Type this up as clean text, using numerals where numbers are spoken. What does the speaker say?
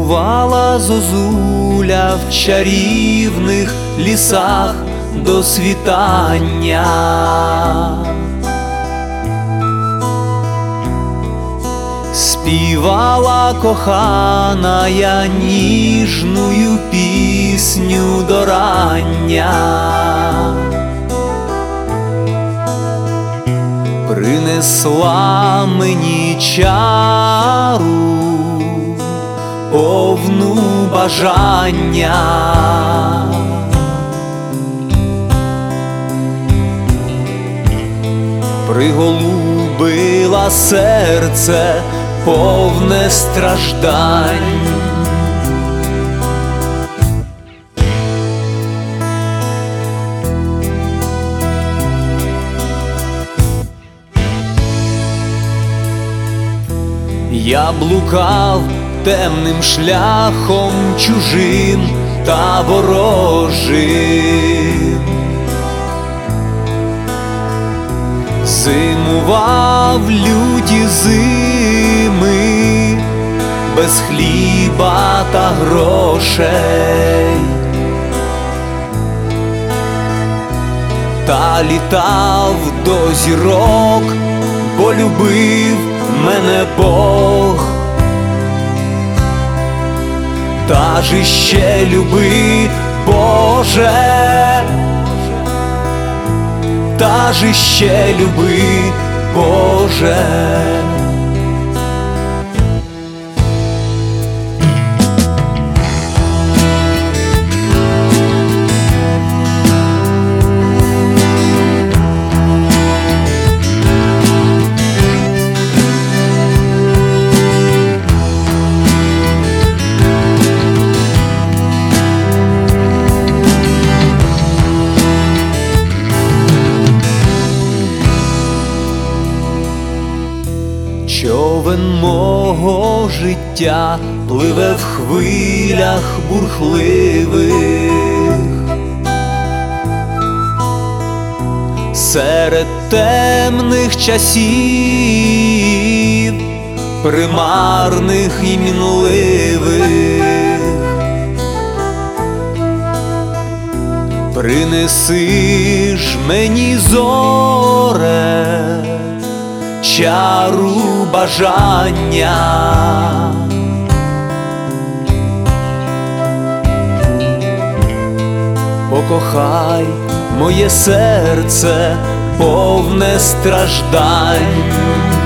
Зимувала зозуля в чарівних лісах до світання. Співала коханая ніжную пісню до рання. Принесла мені чару повну бажання. Приголубила серце повне страждань. Я блукав темним шляхом чужим та ворожим, зимував люті зими без хліба та грошей, та літав до зірок, бо любив мене Бог. Та ж іще люби, Боже, та ж іще люби, Боже. Човен мого життя пливе в хвилях бурхливих, серед темних часів, примарних і мінливих. Принеси ж мені, зоре, чару бажання. Покохай моє серце повне страждань.